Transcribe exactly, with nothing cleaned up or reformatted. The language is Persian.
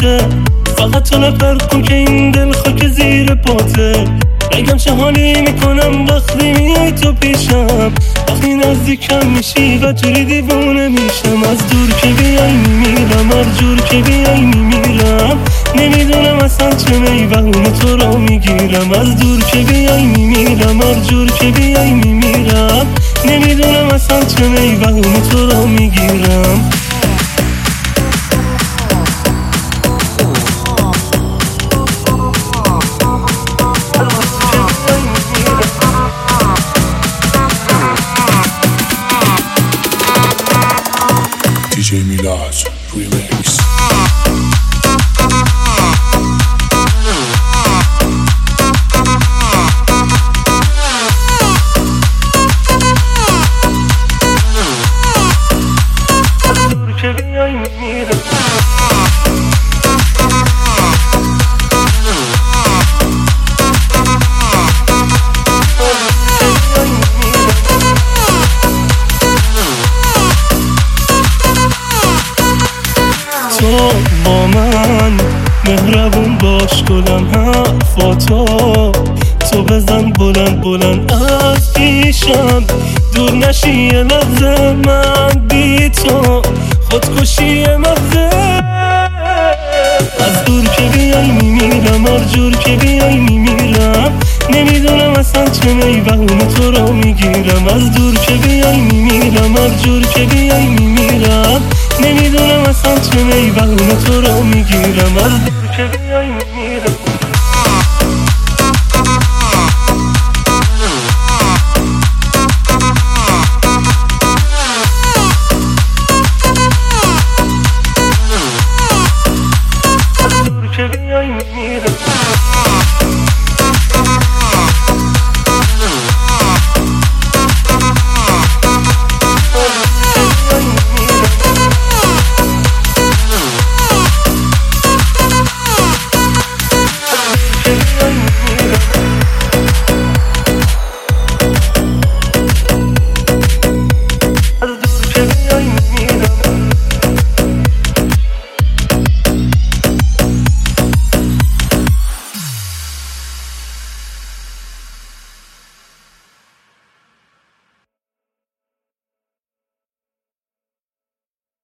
پاته، فقط تو نفر کن که این دل خاک زیر پاته. نگم چه حالی میکنم وقتی میای تو پیشم، وقتی نزدیکم میشی و جوری دیوونه میشم. از دور که بیای میمیرم، هر جور که بیای میمیرم. نمیدونم اصلا چه میوهونه تو را میگیرم. از دور که بیای میمیرم، هر جور که بیای میمیرم. نمیدونم اصلا چه میوهونه تو را میگیرم. دی جی میلاد ریمیکس. تو با من مهربون باش گلم، حرفاتو تو بزن بلند بلند از پیشم. دور نشی یه لحظه من بی تو، خودکشی یه مغزه. از دور که بیای میمیرم، هر جور که بیای میمیرم. نمیدونم اصلا چه میوهونه تو را میگیرم. از دور که بیای میمیرم، هر جور که بیای میمیرم. نمیدونم اصلا چه میوهونه تو را میگیرم. از دور که بیای میمیرم.